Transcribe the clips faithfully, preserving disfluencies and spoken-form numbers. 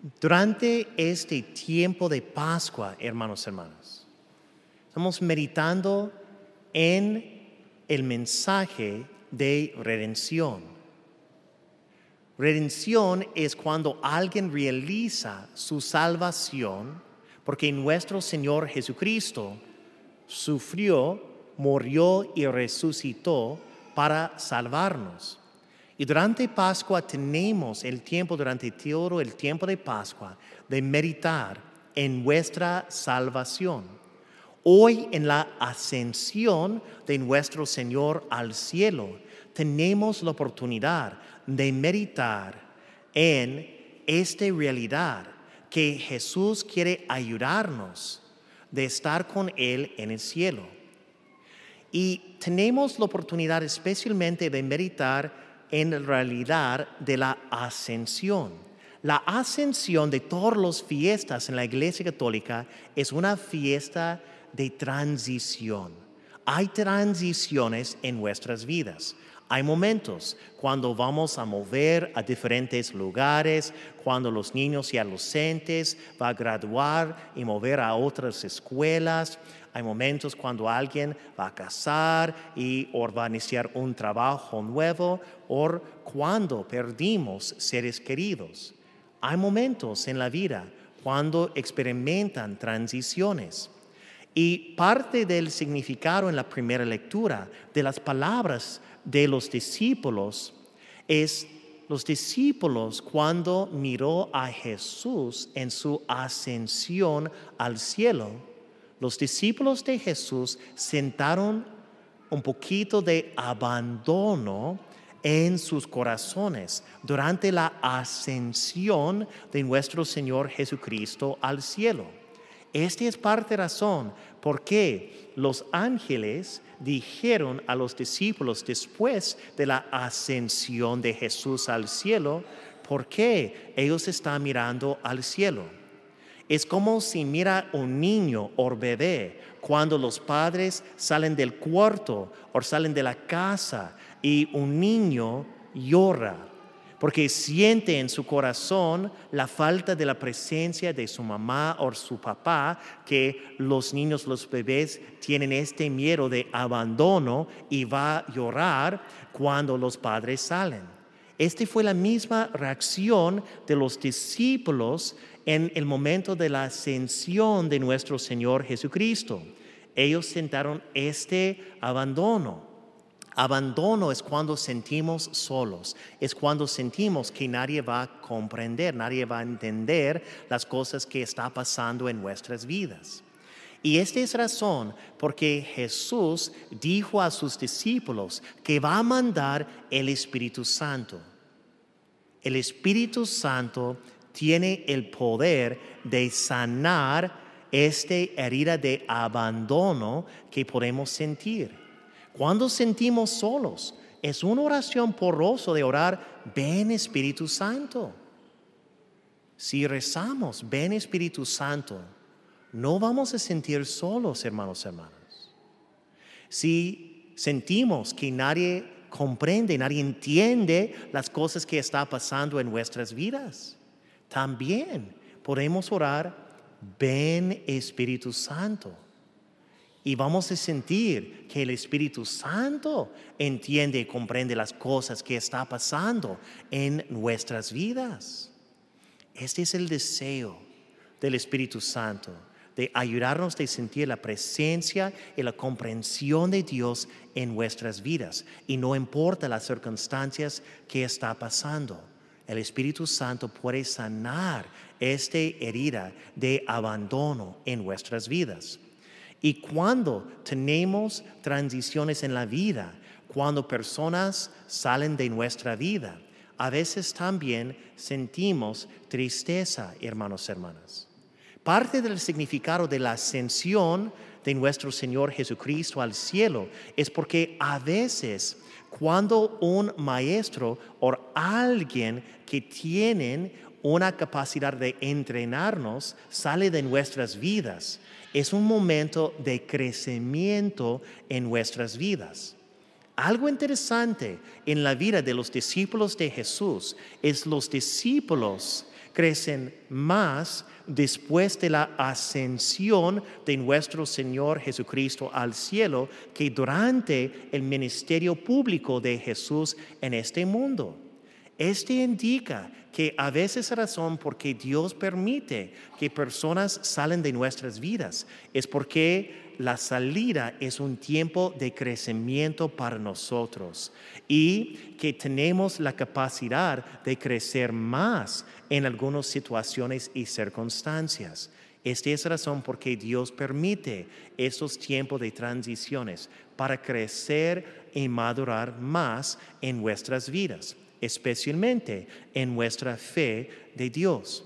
Durante este tiempo de Pascua, hermanos y hermanas, estamos meditando en el mensaje de redención. Redención es cuando alguien realiza su salvación porque nuestro Señor Jesucristo sufrió, murió y resucitó para salvarnos. Y durante Pascua tenemos el tiempo, durante todo el tiempo de Pascua, de meditar en nuestra salvación. Hoy, en la ascensión de nuestro Señor al cielo, tenemos la oportunidad de meditar en esta realidad que Jesús quiere ayudarnos de estar con Él en el cielo. Y tenemos la oportunidad especialmente de meditar en la realidad de la ascensión. La ascensión de todas las fiestas en la Iglesia Católica es una fiesta de transición. Hay transiciones en nuestras vidas. Hay momentos cuando vamos a mover a diferentes lugares, cuando los niños y adolescentes van a graduar y mover a otras escuelas. Hay momentos cuando alguien va a casar y o va a iniciar un trabajo nuevo, o cuando perdimos seres queridos. Hay momentos en la vida cuando experimentan transiciones. Y parte del significado en la primera lectura de las palabras de los discípulos es los discípulos cuando miró a Jesús en su ascensión al cielo. Los discípulos de Jesús sentaron un poquito de abandono en sus corazones durante la ascensión de nuestro Señor Jesucristo al cielo. Esta es parte de la razón por qué los ángeles dijeron a los discípulos después de la ascensión de Jesús al cielo, ¿por qué ellos están mirando al cielo? Es como si mira un niño o bebé cuando los padres salen del cuarto o salen de la casa y un niño llora porque siente en su corazón la falta de la presencia de su mamá o su papá, que los niños, los bebés tienen este miedo de abandono y va a llorar cuando los padres salen. Esta fue la misma reacción de los discípulos en el momento de la ascensión de nuestro Señor Jesucristo. Ellos sintieron este abandono. Abandono es cuando sentimos solos, es cuando sentimos que nadie va a comprender, nadie va a entender las cosas que está pasando en nuestras vidas. Y esta es razón porque Jesús dijo a sus discípulos que va a mandar el Espíritu Santo. El Espíritu Santo tiene el poder de sanar esta herida de abandono que podemos sentir. Cuando sentimos solos, es una oración porosa de orar, ven Espíritu Santo. Si rezamos, ven Espíritu Santo, no vamos a sentir solos, hermanos y hermanas. Si sentimos que nadie comprende, nadie entiende las cosas que están pasando en nuestras vidas, también podemos orar, ven Espíritu Santo. Y vamos a sentir que el Espíritu Santo entiende y comprende las cosas que están pasando en nuestras vidas. Este es el deseo del Espíritu Santo, de ayudarnos a sentir la presencia y la comprensión de Dios en nuestras vidas. Y no importa las circunstancias que está pasando, el Espíritu Santo puede sanar esta herida de abandono en nuestras vidas. Y cuando tenemos transiciones en la vida, cuando personas salen de nuestra vida, a veces también sentimos tristeza, hermanos y hermanas. Parte del significado de la ascensión de nuestro Señor Jesucristo al cielo es porque a veces cuando un maestro o alguien que tiene una capacidad de entrenarnos sale de nuestras vidas, es un momento de crecimiento en nuestras vidas. Algo interesante en la vida de los discípulos de Jesús es los discípulos crecen más después de la ascensión de nuestro Señor Jesucristo al cielo que durante el ministerio público de Jesús en este mundo. Este indica que a veces la razón por que Dios permite que personas salen de nuestras vidas es porque la salida es un tiempo de crecimiento para nosotros y que tenemos la capacidad de crecer más en algunas situaciones y circunstancias. Esta es la razón por que Dios permite estos tiempos de transiciones para crecer y madurar más en nuestras vidas, especialmente en nuestra fe de Dios.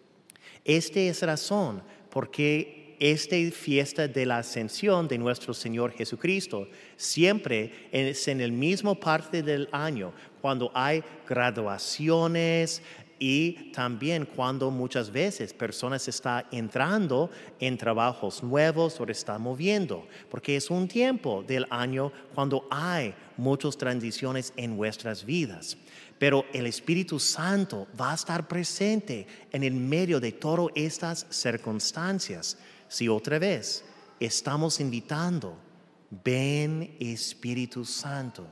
Esta es la razón por qué esta fiesta de la ascensión de nuestro Señor Jesucristo siempre es en el mismo parte del año, cuando hay graduaciones y también cuando muchas veces personas están entrando en trabajos nuevos o están moviendo, porque es un tiempo del año cuando hay muchas transiciones en nuestras vidas. Pero el Espíritu Santo va a estar presente en el medio de todas estas circunstancias. Si otra vez estamos invitando, ven Espíritu Santo.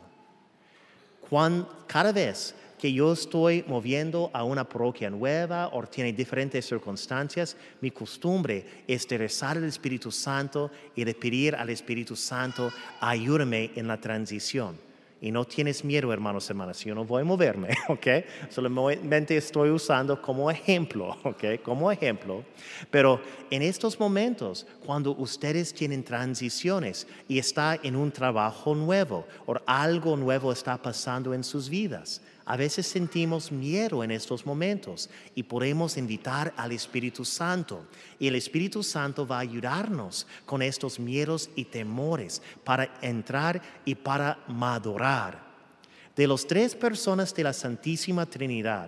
Cuando, cada vez que yo estoy moviendo a una parroquia nueva o tiene diferentes circunstancias, mi costumbre es de rezar al Espíritu Santo y de pedir al Espíritu Santo, ayúdame en la transición. Y no tienes miedo, hermanos y hermanas, yo no voy a moverme, ¿ok? Solamente estoy usando como ejemplo, ¿ok? Como ejemplo. Pero en estos momentos, cuando ustedes tienen transiciones y está en un trabajo nuevo o algo nuevo está pasando en sus vidas, a veces sentimos miedo en estos momentos y podemos invitar al Espíritu Santo. Y el Espíritu Santo va a ayudarnos con estos miedos y temores para entrar y para madurar. De las tres personas de la Santísima Trinidad,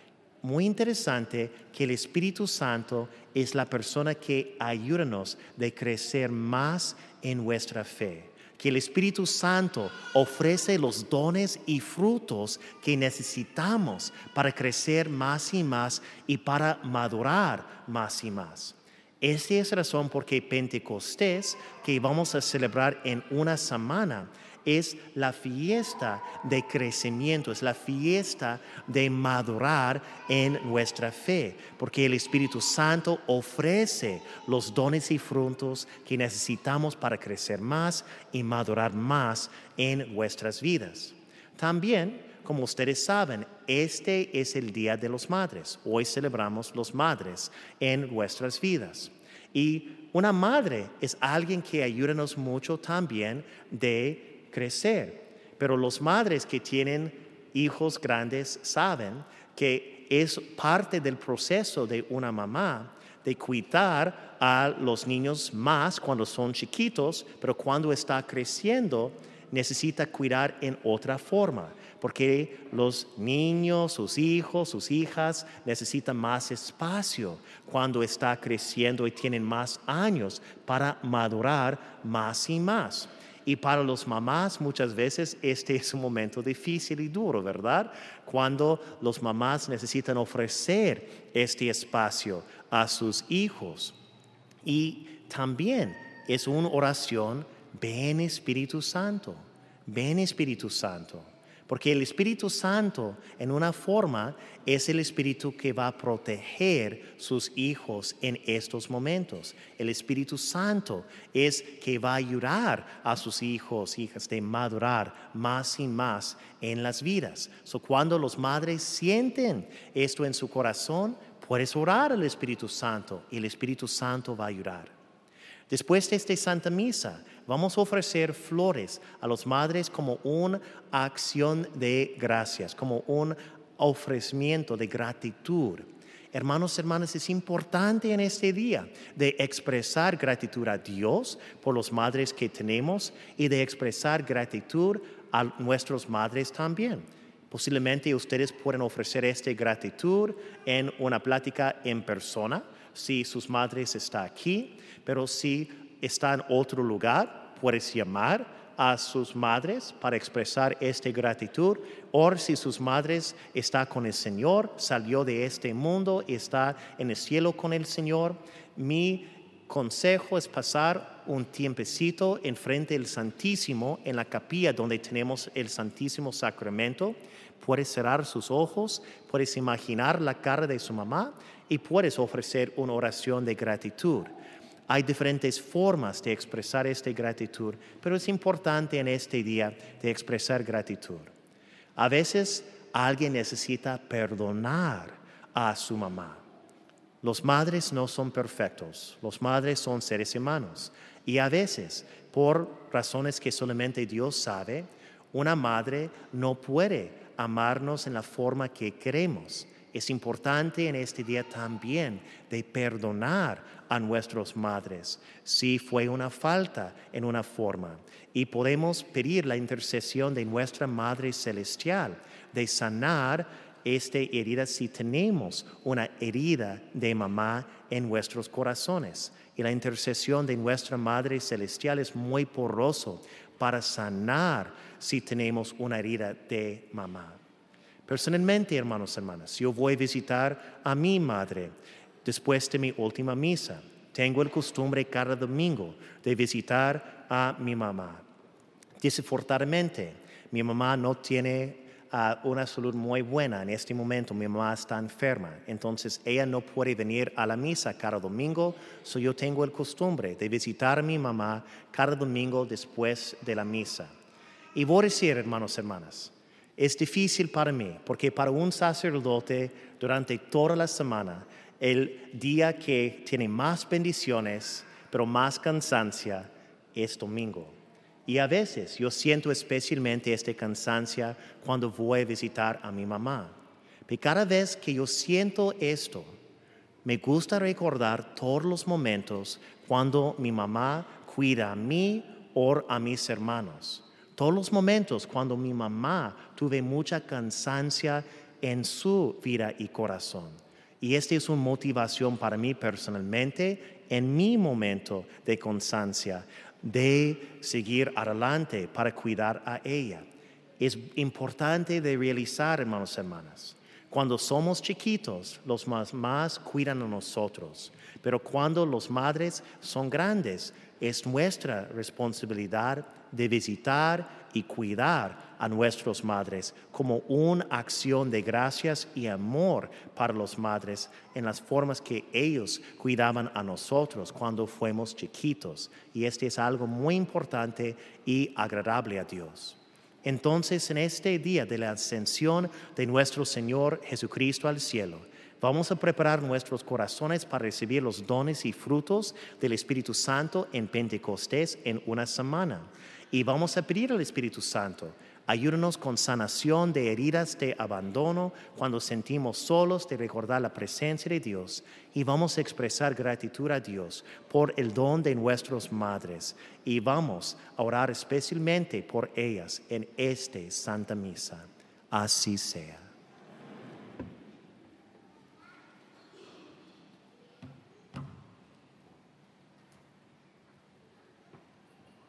muy interesante que el Espíritu Santo es la persona que ayúdanos de crecer más en nuestra fe. Que el Espíritu Santo ofrece los dones y frutos que necesitamos para crecer más y más y para madurar más y más. Esta es la razón por qué Pentecostés, que vamos a celebrar en una semana, es la fiesta de crecimiento, es la fiesta de madurar en nuestra fe, porque el Espíritu Santo ofrece los dones y frutos que necesitamos para crecer más y madurar más en nuestras vidas. También, como ustedes saben, este es el Día de las Madres. Hoy celebramos las madres en nuestras vidas. Y una madre es alguien que ayúdanos mucho también de crecer. Pero los madres que tienen hijos grandes saben que es parte del proceso de una mamá de cuidar a los niños más cuando son chiquitos, pero cuando está creciendo necesita cuidar en otra forma, porque los niños, sus hijos, sus hijas necesitan más espacio cuando está creciendo y tienen más años para madurar más y más. Y para los mamás muchas veces este es un momento difícil y duro, ¿verdad? Cuando los mamás necesitan ofrecer este espacio a sus hijos. Y también es una oración, ven Espíritu Santo, ven Espíritu Santo. Porque el Espíritu Santo, en una forma, es el Espíritu que va a proteger sus hijos en estos momentos. El Espíritu Santo es que va a ayudar a sus hijos, hijas, de madurar más y más en las vidas. So, cuando las madres sienten esto en su corazón, puedes orar al Espíritu Santo y el Espíritu Santo va a ayudar. Después de esta Santa Misa, vamos a ofrecer flores a las madres como una acción de gracias, como un ofrecimiento de gratitud. Hermanos, hermanas, es importante en este día de expresar gratitud a Dios por las madres que tenemos y de expresar gratitud a nuestras madres también. Posiblemente ustedes pueden ofrecer esta gratitud en una plática en persona, si sus madres están aquí, pero si está en otro lugar, puedes llamar a sus madres para expresar esta gratitud, o si sus madres está con el Señor, salió de este mundo y está en el cielo con el Señor, mi consejo es pasar un tiempecito enfrente del Santísimo en la capilla donde tenemos el Santísimo Sacramento. Puedes cerrar sus ojos, puedes imaginar la cara de su mamá y puedes ofrecer una oración de gratitud. Hay diferentes formas de expresar esta gratitud, pero es importante en este día de expresar gratitud. A veces alguien necesita perdonar a su mamá. Los madres no son perfectos, los madres son seres humanos y a veces, por razones que solamente Dios sabe, una madre no puede amarnos en la forma que queremos. Es importante en este día también de perdonar a nuestras madres si fue una falta en una forma. Y podemos pedir la intercesión de nuestra Madre Celestial de sanar esta herida si tenemos una herida de mamá en nuestros corazones. Y la intercesión de nuestra Madre Celestial es muy poderoso para sanar si tenemos una herida de mamá. Personalmente, hermanos y hermanas, yo voy a visitar a mi madre después de mi última misa. Tengo el costumbre cada domingo de visitar a mi mamá. Desafortunadamente, mi mamá no tiene uh, una salud muy buena en este momento. Mi mamá está enferma, entonces ella no puede venir a la misa cada domingo. So yo tengo el costumbre de visitar a mi mamá cada domingo después de la misa. Y voy a decir, hermanos y hermanas, es difícil para mí, porque para un sacerdote durante toda la semana, el día que tiene más bendiciones, pero más cansancio, es domingo. Y a veces yo siento especialmente esta cansancio cuando voy a visitar a mi mamá. Pero cada vez que yo siento esto, me gusta recordar todos los momentos cuando mi mamá cuida a mí o a mis hermanos. Todos los momentos cuando mi mamá tuve mucha cansancio en su vida y corazón. Y esta es una motivación para mí personalmente en mi momento de cansancio, de seguir adelante para cuidar a ella. Es importante de realizar, hermanos y hermanas, cuando somos chiquitos, los mamás cuidan a nosotros, pero cuando los madres son grandes, es nuestra responsabilidad de visitar y cuidar a nuestras madres como una acción de gracias y amor para las madres en las formas que ellos cuidaban a nosotros cuando fuimos chiquitos. Y este es algo muy importante y agradable a Dios. Entonces, en este día de la ascensión de nuestro Señor Jesucristo al cielo, vamos a preparar nuestros corazones para recibir los dones y frutos del Espíritu Santo en Pentecostés en una semana. Y vamos a pedir al Espíritu Santo, ayúdanos con sanación de heridas de abandono cuando sentimos solos, de recordar la presencia de Dios. Y vamos a expresar gratitud a Dios por el don de nuestras madres. Y vamos a orar especialmente por ellas en esta Santa Misa. Así sea.